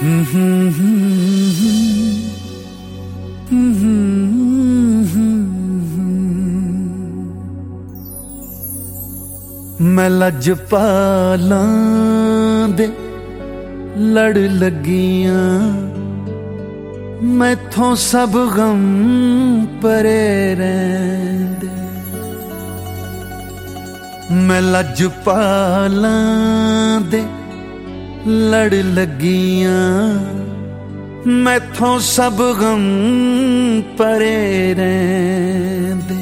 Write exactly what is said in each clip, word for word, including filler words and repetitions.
मैं लजपालां दे लड़ लगियां, मैथों सब गम परे रहिंदे। मैं लजपालां दे लड़ लगियां, मैथों सब गम परे रहिंदे।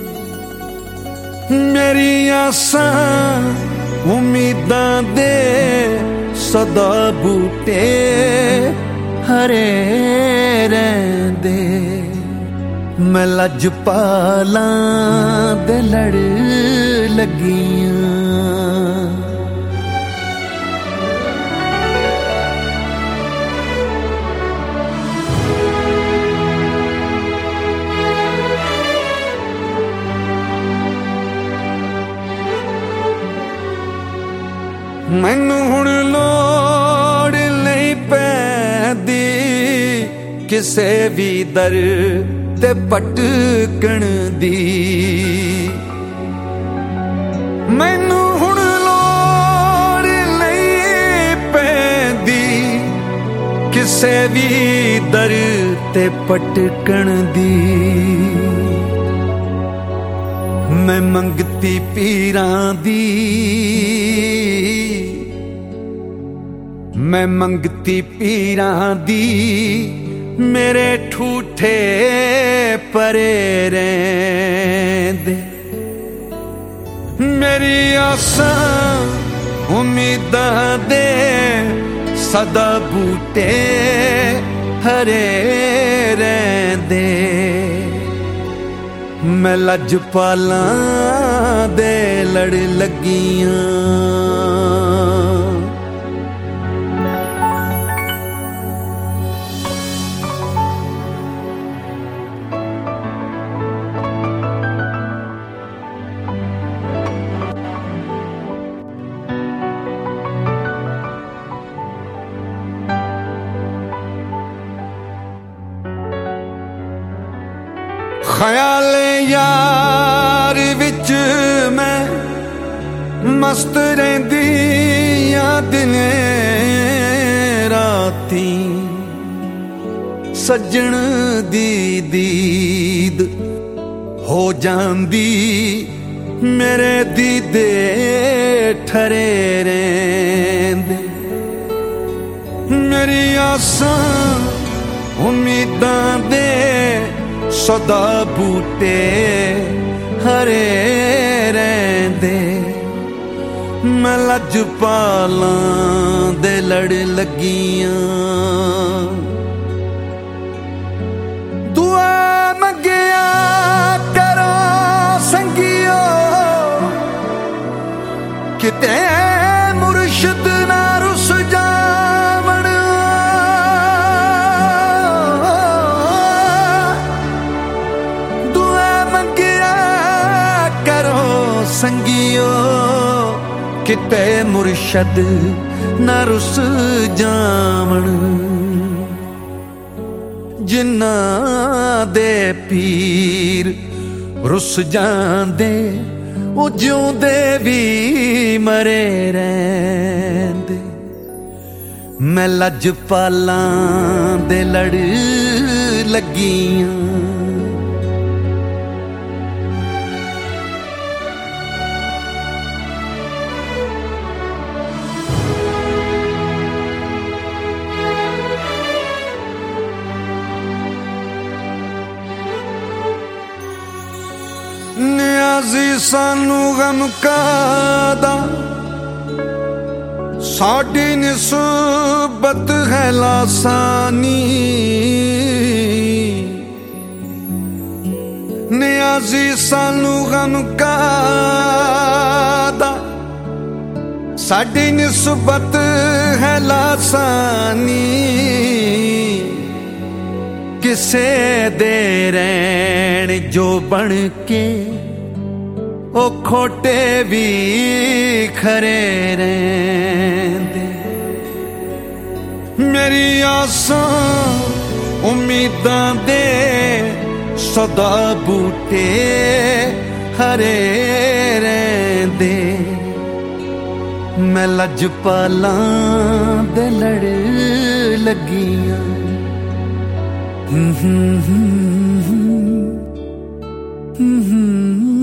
मेरी आसां उम्मीदां दे सदा बूटे हरे रहिंदे। मैं लजपालां दे लड़ लगियां। मैनू हुण लोड़ नहीं पैंदी किसे भी दर ते भटकण दी। मैनू हुण लोड़ नहीं पैंदी किसे भी दर ते भटकण दी। मैं मंगती पीरां दी, मैं मंगती पीरां दी, मेरे ठूठे परे रहिंदे। मेरी आसां उम्मीदां दे सदा बूटे हरे रहिंदे। मैं लजपालां दे लड़ लगियां। ख्याल यार विच मैं मस्त रहिंदी आ दिने राती। सज्जण दी दीद हो जांदी, मेरे दीदे ठरे रहिंदे। मेरी आसां उम्मीदां दे सदा बूटे हरे रहिंदे। मैं लजपालां दे लड़ लगियां। दुआ मंगिया करो संगियो, किते मुर्शिद ना रुस जावण। संगियो किते मुर्शद न रुस जावण। जिन्ना दे पीर रुस जांदे, ओ जिउंदे भी मरे रहिंदे। मैं लजपालां दे लड़ लगियां। नियाज़ी सानू गम कादा, साडी निस्बत है लासानी। नियाज़ी सानू गम कादा, साडी निस्बत है लासानी। किसे दे रैण जो बन के ओ खोटे भी खरे रहिंदे। मेरी आसां उम्मीदां दे सदा बूटे हरे रहिंदे मैं लजपालां दे लड़ लगियां हम्म हम्म हम्म हम्म